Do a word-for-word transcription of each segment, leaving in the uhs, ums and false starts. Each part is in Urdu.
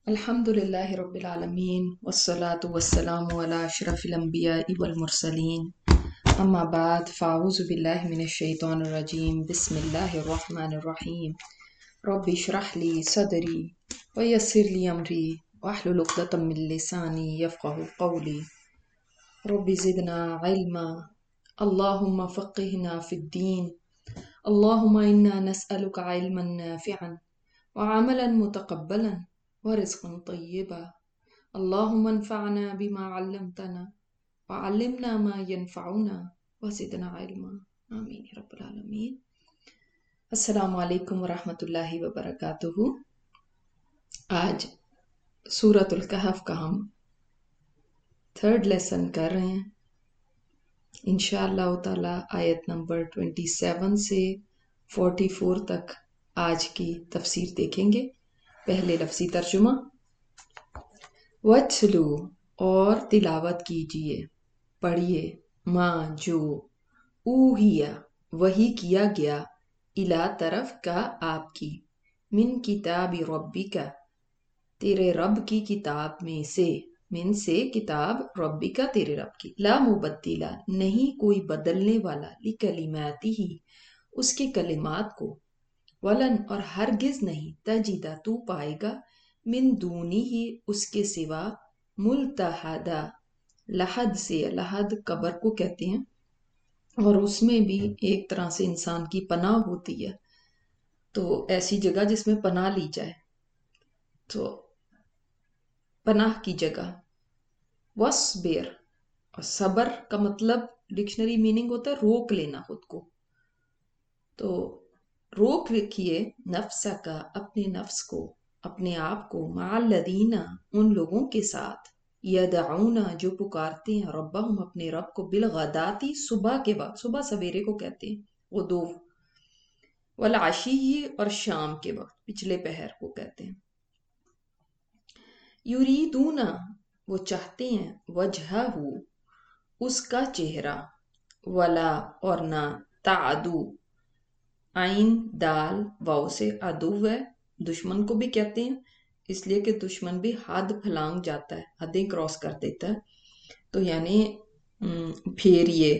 الحمد لله رب العالمين والصلاة والسلام على أشرف الأنبياء والمرسلين أما بعد فأعوذ بالله من الشيطان الرجيم بسم الله الرحمن الرحيم رب اشرح لي صدري ويسر لي أمري واحلل عقدة من لساني يفقه قولي رب زدنا علما اللهم فقهنا في الدين اللهم إنا نسألك علما نافعا وعملا متقبلا ورزقا طيبا اللهم انفعنا بما علمتنا وعلمنا ما ينفعنا وزدنا علما آمین یا رب العالمین۔ السلام علیکم ورحمۃ اللہ وبرکاتہ۔ آج سورۃ الکہف کا ہم تھرڈ لیسن کر رہے ہیں، انشاءاللہ تعالی آیت نمبر ٹوینٹی سیون سے فورٹی فور تک آج کی تفسیر دیکھیں گے۔ پہلے لفظی ترجمہ، وَاتْلُو اور تلاوت کیجئے، پڑھیے، ماں جو، اوہیا وحی کیا گیا، الا طرف کا آپ کی، من کتاب ربک تیرے رب کی کتاب میں سے، من سے کتاب ربک تیرے رب کی، لا مبدلہ نہیں کوئی بدلنے والا، لکلماتہ اس کے کلمات کو، ولن اور ہرگز نہیں، تجدہ تو پائے گا، من دونی ہی اس کے سوا، ملتحدہ لحد سے، لحد قبر کو کہتے ہیں اور اس میں بھی ایک طرح سے انسان کی پناہ ہوتی ہے، تو ایسی جگہ جس میں پناہ لی جائے، تو پناہ کی جگہ۔ وَاصْبِرْ اور صبر کا مطلب ڈکشنری میننگ ہوتا ہے روک لینا خود کو، تو روک رکھیے نفس کا اپنے نفس کو، اپنے آپ کو، مع الذین ان لوگوں کے ساتھ، یدعون جو پکارتے ہیں، ربہم اپنے رب کو، بالغداتی صبح کے وقت، صبح سویرے کو کہتے ہیں غدو، والعشی اور شام کے وقت، پچھلے پہر کو کہتے ہیں، یریدون وہ چاہتے ہیں، وجہہ اس کا چہرہ، ولا اور نہ، تعدو عین دال واو سے، عدو ہے دشمن کو بھی کہتے ہیں، اس لیے کہ دشمن بھی حد پھلانگ جاتا ہے، حدیں کراس کر دیتا ہے، تو یعنی پھیریے،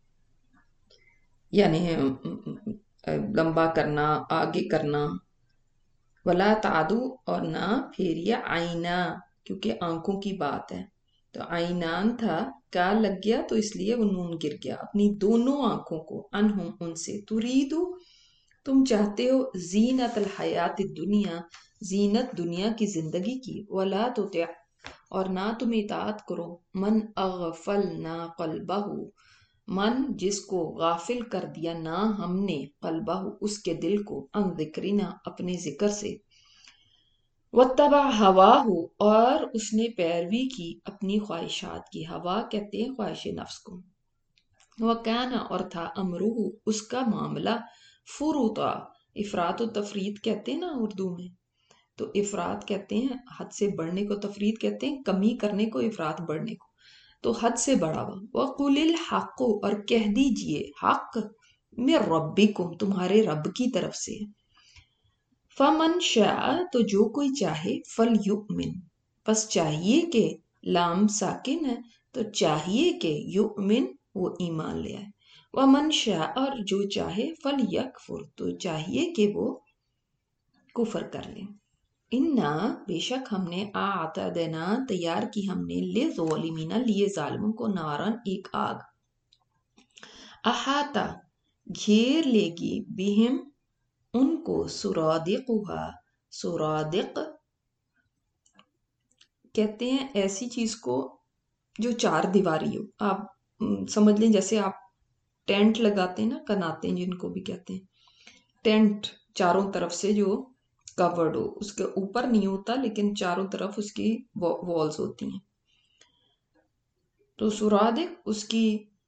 یعنی لمبا کرنا، آگے کرنا، ولا تعدو اور نہ پھیریے، عینا کیونکہ آنکھوں کی بات ہے، تو عینان تھا، کا لگ گیا تو اس لیے وہ نون گر گیا، اپنی دونوں آنکھوں کو، انہم ان سے، تریدو تم چاہتے ہو، زینت الحیات الدنیا زینت دنیا کی زندگی کی، ولا تطع اور نہ تم اطاعت کرو، من اغفلنا قلبہ من جس کو غافل کر دیا نہ ہم نے، قلبہ اس کے دل کو، ان ذکرنا اپنے ذکر سے، واتبع ہواہ اور اس نے پیروی کی اپنی خواہشات کی، ہوا کہتے ہیں خواہش نفس کو، وکانا اور تھا، امرہ اس کا معاملہ، فروطا افراط و تفرید کہتے ہیں نا اردو میں، تو افراط کہتے ہیں حد سے بڑھنے کو، تفرید کہتے ہیں کمی کرنے کو، افراط بڑھنے کو، تو حد سے بڑھا ہوا، وقل الحق اور کہہ دیجئے، حق من ربکم تمہارے رب کی طرف سے، فمن شاء تو جو کوئی چاہے، فلیؤمن پس چاہیے کہ، لام ساکن ہے تو چاہیے کہ، یؤمن وہ ایمان لے آئے، ومن شاء اور جو چاہے، فلیکفر تو چاہیے کہ وہ کفر کر لیں، انا بے شک ہم نے، اعتدنا تیار کی ہم نے، للظالمین لیے ظالموں کو، نارن ایک آگ، احاطہ گھیر لے گی، بہم ان کو، سرادقها سرادق کہتے ہیں ایسی چیز کو جو چار دیواری ہو، آپ سمجھ لیں جیسے آپ ٹینٹ لگاتے ہیں نا، کناتے ہیں جن کو بھی کہتے ہیں، ٹینٹ چاروں طرف سے جو کورڈ ہو، اس کے اوپر نہیں ہوتا لیکن چاروں طرف اس کی والز ہوتی ہیں، تو سرادق اس کی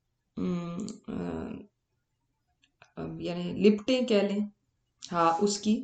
یعنی لپٹیں کہہ لیں، ہاں اس کی،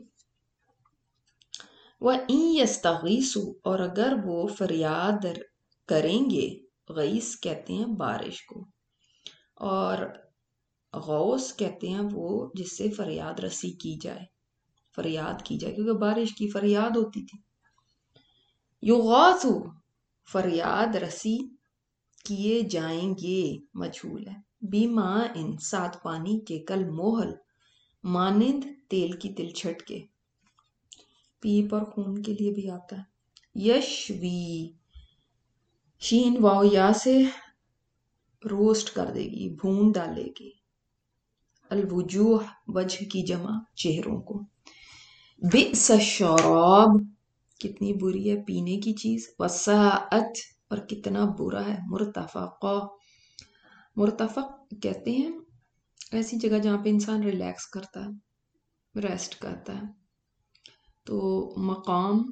وَإِن يَسْتَغِيثُوا اور اگر وہ فریاد کریں گے، غیث کہتے ہیں بارش کو، اور غوث کہتے ہیں وہ جس سے فریاد رسی کی جائے، فریاد کی جائے، کیونکہ بارش کی فریاد ہوتی تھی، یغاثو فریاد رسی کیے جائیں گے مجھول ہے، بیما ان ساتھ پانی کے، کل موہل مانند تیل کی تلچھٹ کے، پیپ اور خون کے لیے بھی آتا ہے۔ یشوی شین واو یا سے روسٹ کر دے گی، بھون ڈالے گی، الوجوہ وجہ کی جمع چہروں کو، بئس الشراب کتنی بری ہے پینے کی چیز، وساعت اور کتنا برا ہے، مرتفقہ مرتفق کہتے ہیں ایسی جگہ جہاں پہ انسان ریلیکس کرتا ہے، ریسٹ کرتا ہے، تو مقام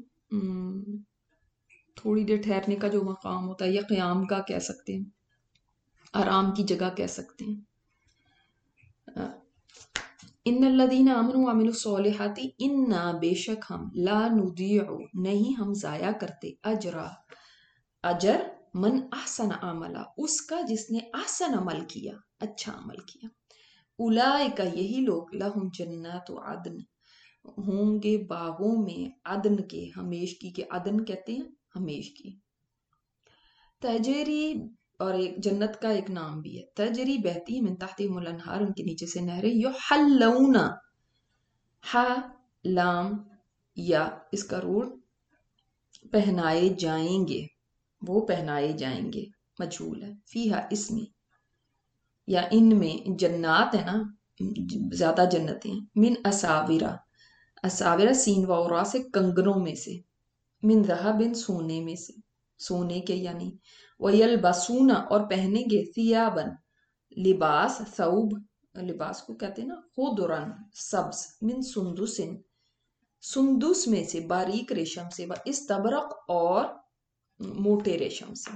تھوڑی دیر ٹھہرنے کا جو مقام ہوتا ہے یا قیام کا کہہ سکتے ہیں، آرام کی جگہ کہہ سکتے ہیں۔ ان الذین آمنوا وعملوا الصالحات انا بے شک ہم لا نضیع نہیں ہم ضائع کرتے اجرا اجر من احسن عملا اس کا جس نے احسن عمل کیا، اچھا عمل کیا، اولئک یہی لوگ لہم جنات عدن ہوں گے باغوں میں عدن کے، ہمیشگی کے، عدن کہتے ہیں ہمیشگی، تجری اور ایک جنت کا ایک نام بھی ہے، تجری بہتی ہے من تحتہم الانہار ان کے نیچے سے نہریں، یحلون ہا لام یا اس کا روٹ پہنائے جائیں گے، وہ پہنائے جائیں گے مجھول ہے، فیہا اس میں یا ان میں، جنات ہے نا زیادہ جنتیں، من اساورا اساورا سین و را سے کنگنوں میں سے، من ذہب سونے میں سے، سونے کے یعنی، وَيَلْبَسُونَ اور پہنیں گے، ثِيَابًا لباس، ثوب لباس کو کہتے ہیں نا، خُضْرًا سبز، من سندس سندس میں سے، باریک ریشم سے، وَإِسْتَبْرَقْ اور موٹے ریشم سے،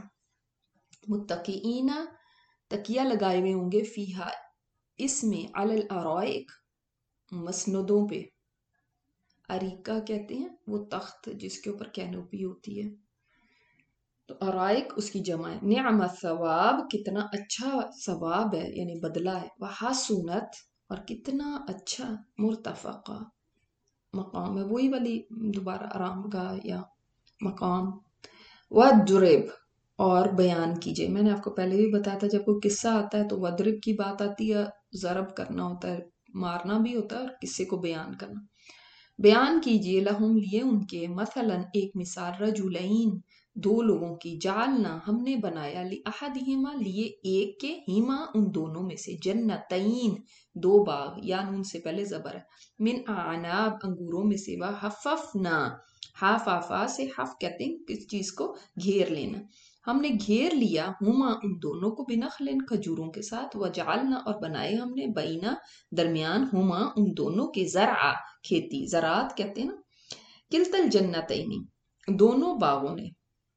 متقئین تکیہ لگائے ہوئے ہوں گے، فیہا اس میں، علی الارائک مسندوں پہ، اریکہ کہتے ہیں وہ تخت جس کے اوپر کینوپی ہوتی ہے، تو ارائک اس کی جمع ہے، نعم الثواب کتنا اچھا ثواب ہے یعنی بدلہ ہے، وحسنت اور کتنا اچھا مرتفقہ مقام ہے، وہی والی دوبارہ آرام گاہ یا مقام، وَضْرِبْ اور بیان کیجئے، میں نے آپ کو پہلے بھی بتایا تھا جب کوئی قصہ آتا ہے تو وَضْرِبْ کی بات آتی ہے، ضرب کرنا ہوتا ہے، مارنا بھی ہوتا ہے اور قصے کو بیان کرنا، بیان کیجئے لہم لیے ان کے، مثلا ایک مثال، رجلین دو لوگوں کی، جعلنا ہم نے بنایا، لأحدہما لیے ایک کے، ہیما ان دونوں میں سے، جنتین دو باغ، یا نون سے پہلے زبر ہے، من اعناب انگوروں میں سے، وحففنا حافافا سے، حف کہتے ہیں کس چیز کو گھیر لینا، ہم نے گھیر لیا، ہما ان دونوں کو، بنخلن کھجوروں کے ساتھ، وجعلنا اور بنائے ہم نے، بینا درمیان، ہما ان دونوں کے، زرعا کھیتی، زراعت کہتے ہیں نا، کلتل جنتین دونوں باغوں نے،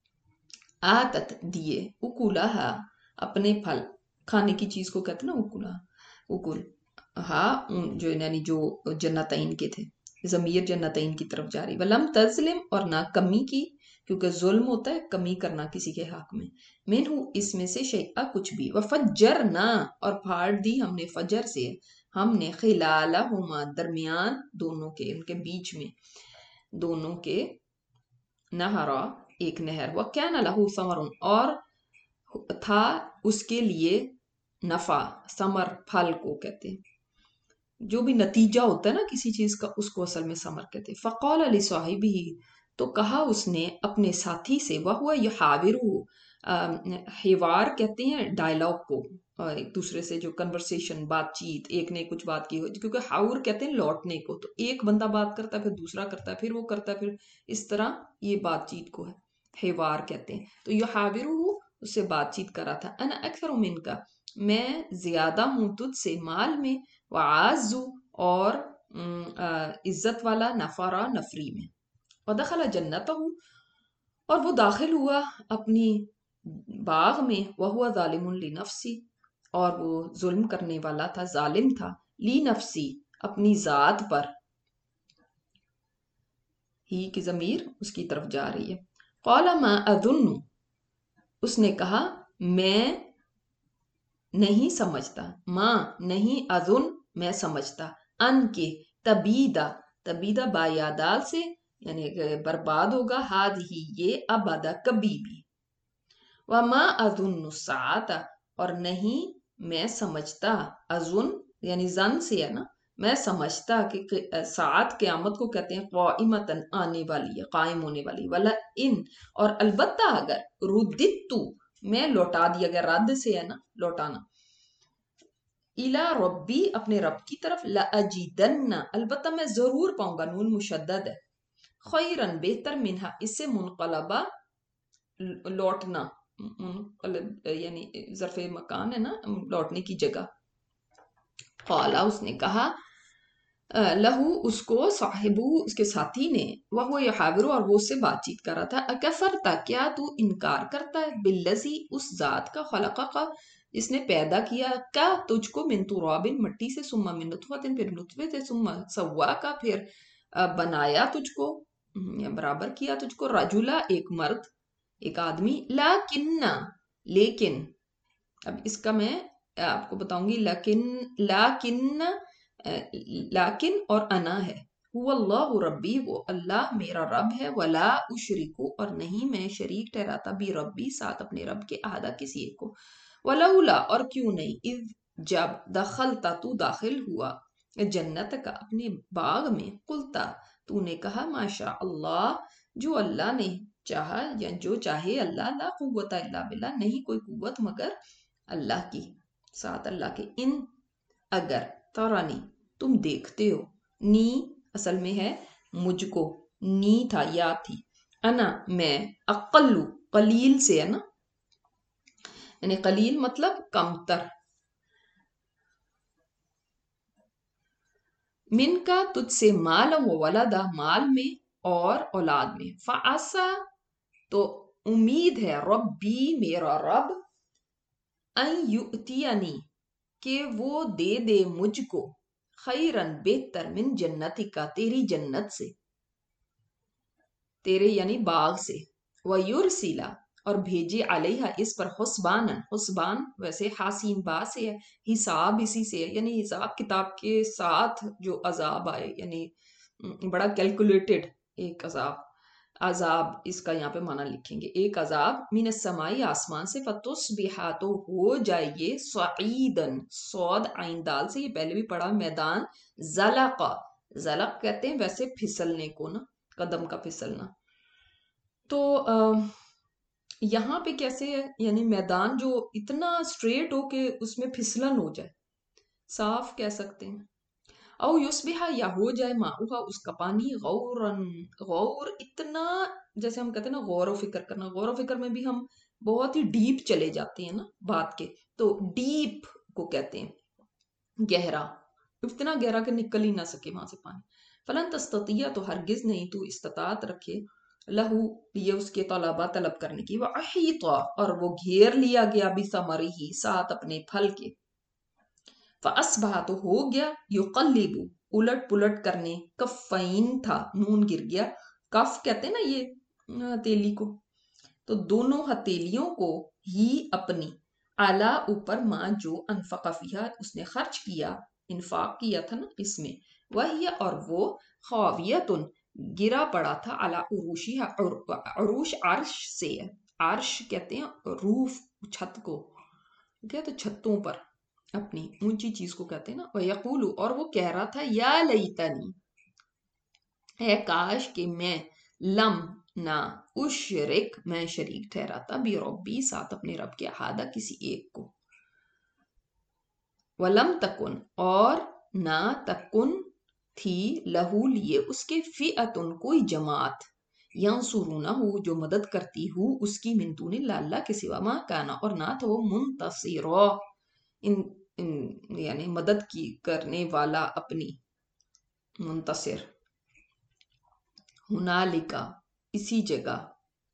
آتت دیے، اکولہا اپنے پھل، کھانے کی چیز کو کہتے ہیں نا اکولہ، اکول ہاں جو یعنی جو جنتین کے تھے، ضمیر جنتین کی طرف جاری، ولم تظلم اور نہ کمی کی، کیونکہ ظلم ہوتا ہے کمی کرنا کسی کے حق میں، منہو اس میں سے شیئا کچھ بھی، وفجرنا اور پھاڑ دی ہم نے، فجر سے ہم نے، خلالہما درمیان دونوں کے، ان کے بیچ میں دونوں کے، نہرا ایک نہر، وَكَانَ لَهُ ثَمَرٌ اور تھا اس کے لیے نفع، ثمر پھل کو کہتے ہیں، جو بھی نتیجہ ہوتا ہے نا کسی چیز کا اس کو اصل میں ثمر کہتے ہیں، فَقَالَ لِصَاحِبِهِ تو کہا اس نے اپنے ساتھی سے، وَهُوَ يُحَاوِرُهُ حوار کہتے ہیں ڈائلاگ کو، ایک دوسرے سے جو کنورسیشن بات چیت، ایک نے کچھ بات کی ہو، کیونکہ حاور کہتے ہیں لوٹنے کو، تو ایک بندہ بات کرتا ہے پھر دوسرا کرتا ہے پھر وہ کرتا ہے، پھر اس طرح یہ بات چیت کو ہے حوار کہتے ہیں، تو یحاورہ اس سے بات چیت کر رہا تھا، انا اکثر منکا میں زیادہ ہوں تجھ سے مال میں، وعز اور عزت والا، نفرا نفری میں، ودخل جنتہ اور وہ داخل ہوا اپنی باغ میں، وہو ظالم لنفسی اور وہ ظلم کرنے والا تھا، ظالم تھا، لی نفسی اپنی ذات پر، ہی کی ضمیر اس کی طرف جا رہی ہے، قال ما اظن اس نے کہا میں نہیں سمجھتا، ماں نہیں، اظن میں سمجھتا، ان کے، تبیدہ تبیدہ با یا دال سے، यानी कि बर्बाद होगा, हाद ही ये अबदा कभी भी। वमा अजुन्नु साता, और नहीं मैं समझता, अजुन यानी जन से है ना, मैं समझता कि कि- सात क़यामत को कहते हैं क़ाइमतन, आने वाली है, कायम होने वाली, वला इन, और अलबत्ता अगर, रुद्दितु, मैं लौटा दिया गया, रद्द से है ना लौटाना, इला रब्बी, अपने रब की तरफ, लाअजीदन्ना, अलबत्ता मैं जरूर पाऊंगा, नून मुशद्दद है, खैरन बेहतर, मिनहा इससे, मुनकलबा लौटना, मुनकलब यानी ज़र्फ़े मकान है ना, लौटने की जगह। क़ाला उसने कहा, अ, लहू उसको, साहिबू उसके साथी ने, वह वो यहाविरु और वो उससे बातचीत कर रहा था, अकफरता क्या तू इनकार करता है, बिल्लज़ी उस जात का, खलक़ा का जिसने पैदा किया, क्या तुझको, मिन तुराबिन मिट्टी से, सुम्मा मिन नुतफ़तिन फिर नुतफ़े से, सुम्मा सव्वा का फिर अ, बनाया तुझको, हम्म, या बराबर किया तुझको, रजुला एक मर्द, एक आदमी, लाकिन्ना लेकिन, अब इसका मैं आपको बताऊंगी, लेकिन लाकिन अ, लाकिन और अना है, हुवल्लाहु रब्बी, वो अल्लाह मेरा रब है, वला उशरिकु, और नहीं मैं शरीक ठहराता, भी रब्बी साथ अपने रब के, आधा किसी एक को, वलौला और क्यों नहीं, इज जब, दखलता तू दाखिल हुआ, जन्नत का अपने बाग में, कुलता तूने कहा, माशा अल्लाह, जो अल्लाह ने चाहा, या जो चाहे अल्लाह, ला कुव्वत इल्ला बिल्लाह, नहीं कोई कुव्वत मगर अल्लाह की, साथ अल्लाह के, इन अगर, तरानी तुम देखते हो, नी असल में है मुझको, नी था या थी, अना मैं, अक्लू कलील से है ना, यानी कलील मतलब कमतर, मिन का तुझसे, माल व वलदा माल में और औलाद में, फासा तो उम्मीद है, रब्बी मेरा रब, अन युतियनी कि वो दे दे मुझको, खैरन बेहतर, मिन जन्नति का तेरी जन्नत से, तेरे यानी बाग से, वयुरसिला और भेजे अलैहा इस पर, हुस्बान, हुस्बान वैसे हासीन बा से है, हिसाब इसी से है, यानी हिसाब किताब के साथ जो अजाब आए, यानी बड़ा कैलकुलेटेड एक अजाब, अजाब इसका यहाँ पे माना लिखेंगे, एक अजाब, मिन समाई आसमान से, फतुस्बिहा तो हो जाए ये, सईदन सौद आइन दाल से, ये पहले भी पढ़ा, मैदान, जलका, जलक कहते हैं वैसे फिसलने को ना, कदम का फिसलना, तो अ, यहाँ पे कैसे है, यानी मैदान जो इतना स्ट्रेट हो के उसमें फिसलन हो जाए, साफ कह सकते हैं, औ युस्बिहा या हो जाए, माउहा उसका पानी, गौरन, गौर इतना, जैसे हम कहते हैं ना गौर व फिक्र करना, गौर व फिक्र में भी हम बहुत ही डीप चले जाते हैं ना बात के, तो डीप को कहते हैं गहरा, इतना गहरा कि निकल ही ना सके वहां से पानी, फलन तस्ततिया तो हरगिज नहीं तू इस्तात रखे, लहू लिए उसके तलबा तलब करने की, वह अहीता और वो घेर लिया गया, भी समरी ही साथ अपने फल के, फअस्बहा तो हो गया, युकल्लिबु उलट पुलट करने, कफ़ैन था नून गिर गया, कफ कहते हैं ना ये हथेली को, तो दोनों हथेलियों को, ही अपनी, आला ऊपर, माँ जो, अनफका फिहा उसने खर्च किया, इन्फाक किया था ना इसमें, वह और वो, खावियतुन गिरा पड़ा था, अला उरूशिहा, उरूश अर्श से है, अर्श कहते हैं रूफ छत को, ठीक है, तो छतों पर अपनी ऊंची चीज को कहते हैं ना, वह यकूलू और वो कह रहा था, या लईतनी है काश कि मैं, लम ना उशरिक मैं शरीक ठहराता, भी रब्बी साथ अपने रब के, हादा किसी एक को, वलम तकुन और ना तकुन थी, लहू लिए उसके, फिअतुन कोई जमात, यंसुरूना हो जो मदद करती हूँ उसकी, मिन दूनि अल्लाह के सिवा, मा काना और ना था वो, मुंतसिरा इन, इन यानी मदद की करने वाला, अपनी, मुंतसिर, हुनालिका इसी जगह,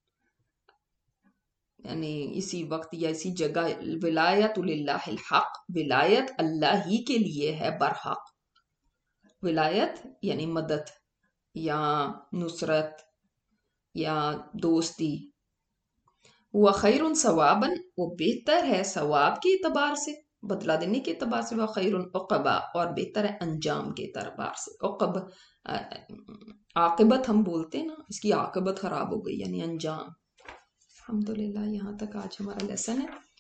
यानी इसी वक्त या इसी जगह, विलायत लिल्लाहिल हक, विलायत अल्लाह ही के लिए है बरहक, विलायत यानी मदद या नुसरत या दोस्ती, हुआ खैरुन सवाबन वो बेहतर है सवाब के एतबार से, بدلا دینے کے اعتبار سے وہ خیر عقبا، اور بہتر ہے انجام کے اعتبار سے. عقب عاقبت ہم بولتے ہیں نا، اس کی عاقبت خراب ہو گئی یعنی انجام. الحمدللہ یہاں تک آج ہمارا لیسن ہے.